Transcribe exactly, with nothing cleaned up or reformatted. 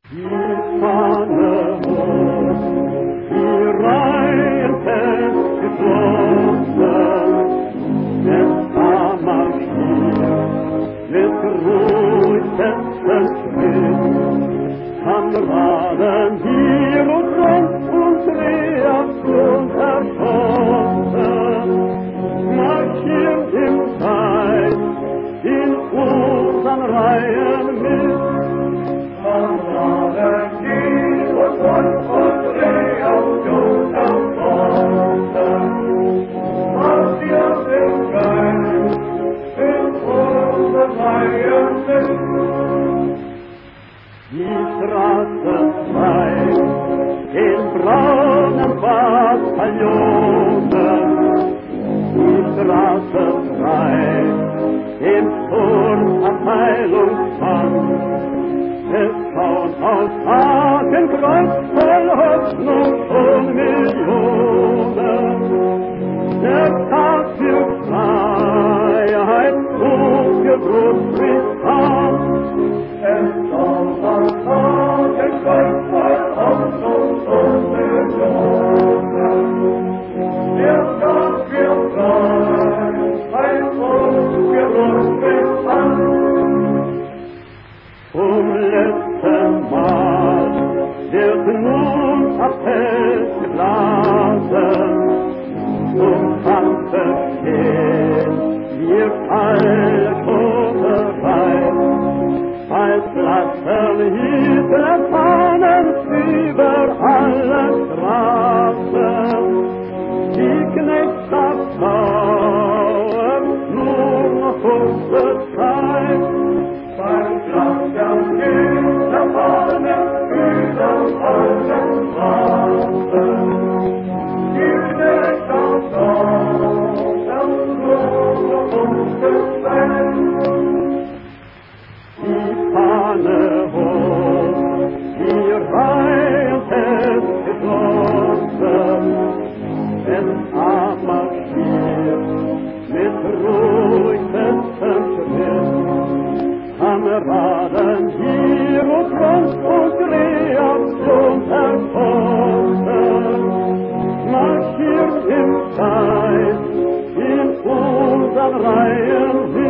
Die Fahne hoch, die Reihen fest geschlossen, es war marschiert mit ruhig festem Schritt. Kameraden hier und sonst und Reaktion erschossen, marschiert im Zeit in unseren Reihen mit. Kameraden hier und sonst und Reaktion erschossen, marschiert im Zeit in unseren Reihen mit. Die Straße frei, in braunen Bataillonen, die Straße frei, im Sturmabteilungsband. Es schaut aus Hakenkreuz voll Hoffnung und Millionen. Der Tag für Freiheit, hochgebrust bis an. Es schaut aus Hakenkreuz voll Hoffnung und Millionen. Der Tag für Freiheit, hochgebrust bis an. Zum letzten Mal wird nun Appell geblasen, zum Kampfe stehen wir alle schon bereit. Als lassen Hitler Fahnen über alle Straßen, die Knechtschaft dauert nur noch kurze Zeit. Beim Klang der Hitler Fahnen über alle Straßen, die Knechtschaft dauert nur noch kurze Zeit. Die Fahne hoch, die Reihen fest geschlossen, es abmarschiert mit ruhig festem Schritt. Kameraden hier und Front und Reaktion erschossen, marschiert im Zeit in unseren Reihen.